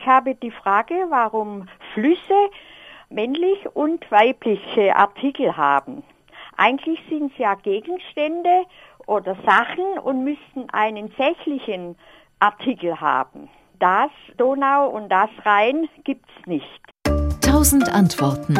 habe die Frage, warum Flüsse männlich und weibliche Artikel haben. Eigentlich sind es ja Gegenstände oder Sachen und müssten einen sächlichen Artikel haben. Das Donau und das Rhein gibt's nicht. 1000 Antworten.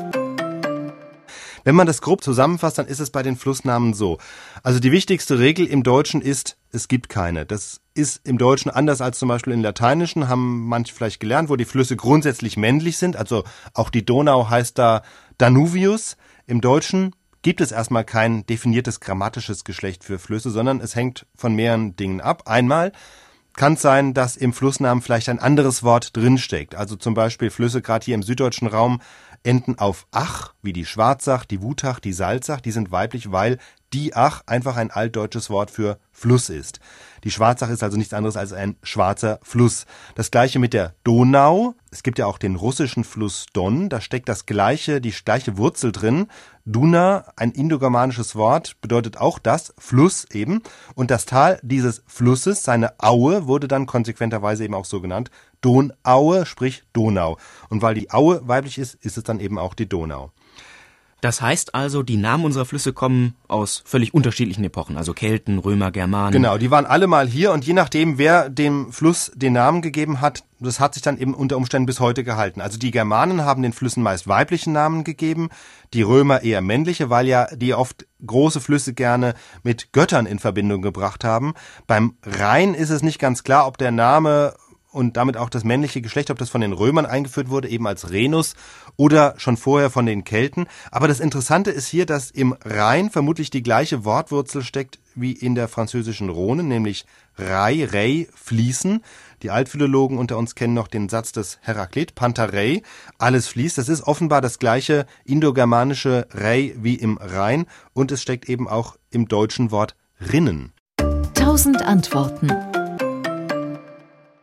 Wenn man das grob zusammenfasst, dann ist es bei den Flussnamen so. Also die wichtigste Regel im Deutschen ist, es gibt keine. Das ist im Deutschen anders als zum Beispiel im Lateinischen, haben manche vielleicht gelernt, wo die Flüsse grundsätzlich männlich sind. Also auch die Donau heißt da Danuvius. Im Deutschen gibt es erstmal kein definiertes grammatisches Geschlecht für Flüsse, sondern es hängt von mehreren Dingen ab. Einmal kann es sein, dass im Flussnamen vielleicht ein anderes Wort drinsteckt. Also zum Beispiel Flüsse, gerade hier im süddeutschen Raum, enden auf Ach, wie die Schwarzach, die Wutach, die Salzach. Die sind weiblich, weil die Ach einfach ein altdeutsches Wort für Fluss ist. Die Schwarzach ist also nichts anderes als ein schwarzer Fluss. Das gleiche mit der Donau. Es gibt ja auch den russischen Fluss Don. Da steckt die gleiche Wurzel drin. Duna, ein indogermanisches Wort, bedeutet auch das, Fluss eben. Und das Tal dieses Flusses, seine Aue, wurde dann konsequenterweise eben auch so genannt. Donaue, sprich Donau. Und weil die Aue weiblich ist, ist es dann eben auch die Donau. Das heißt also, die Namen unserer Flüsse kommen aus völlig unterschiedlichen Epochen, also Kelten, Römer, Germanen. Genau, die waren alle mal hier und je nachdem, wer dem Fluss den Namen gegeben hat, das hat sich dann eben unter Umständen bis heute gehalten. Also die Germanen haben den Flüssen meist weiblichen Namen gegeben, die Römer eher männliche, weil ja die oft große Flüsse gerne mit Göttern in Verbindung gebracht haben. Beim Rhein ist es nicht ganz klar, ob der Name und damit auch das männliche Geschlecht, ob das von den Römern eingeführt wurde, eben als Rhenus oder schon vorher von den Kelten. Aber das Interessante ist hier, dass im Rhein vermutlich die gleiche Wortwurzel steckt wie in der französischen Rhone, nämlich rei, fließen. Die Altphilologen unter uns kennen noch den Satz des Heraklit, Pantarei, alles fließt. Das ist offenbar das gleiche indogermanische rei wie im Rhein und es steckt eben auch im deutschen Wort Rinnen. 1000 Antworten.